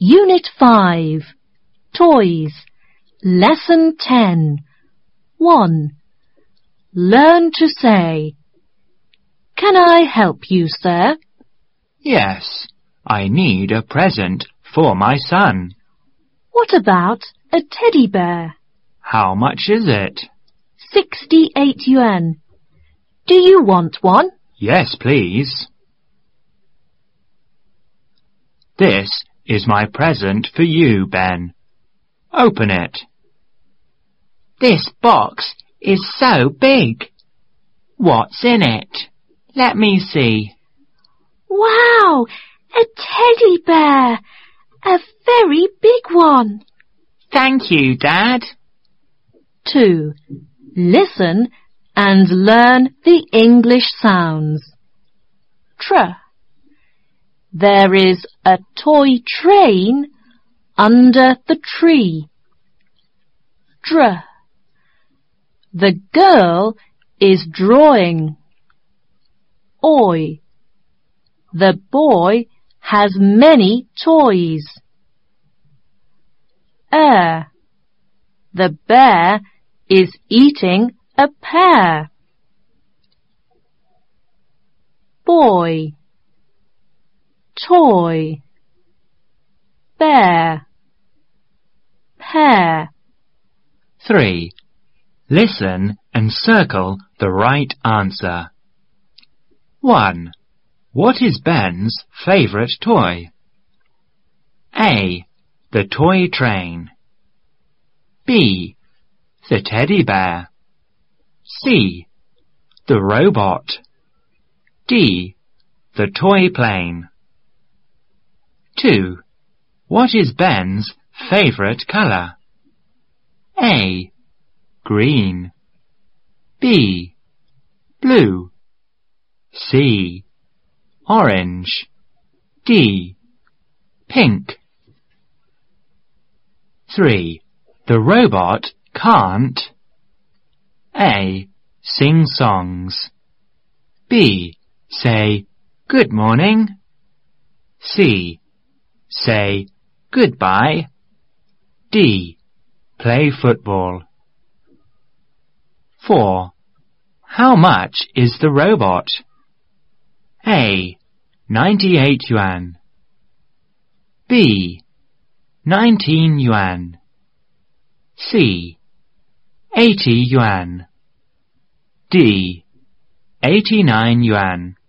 Unit 5, Toys, Lesson 10. 1. Learn to say, "Can I help you, sir?" Yes, I need a present for my son. What about a teddy bear? How much is it? 68 yuan. Do you want one? Yes, please. This is my present for you, Ben. Open it. This box is so big. What's in it? Let me see. Wow! A teddy bear! A very big one! Thank you, Dad. 2. Listen and learn the English sounds. Tr. There is a toy train under the tree. Dr. The girl is drawing. Oi. The boy has many toys. The bear is eating a pear. Boy, toy, bear, pear. 3. Listen and circle the right answer. 1. What is Ben's favourite toy? A. The toy train. B. The teddy bear. C. The robot. D. The toy plane. 2. What is Ben's favourite colour? A. Green. B. Blue. C. Orange. D. Pink. 3. The robot can't A. Sing songs. B. Say good morning. C. Say goodbye. D. Play football. 4. How much is the robot? A. 98 yuan. B. 19 yuan. C. 80 yuan. D. 89 yuan.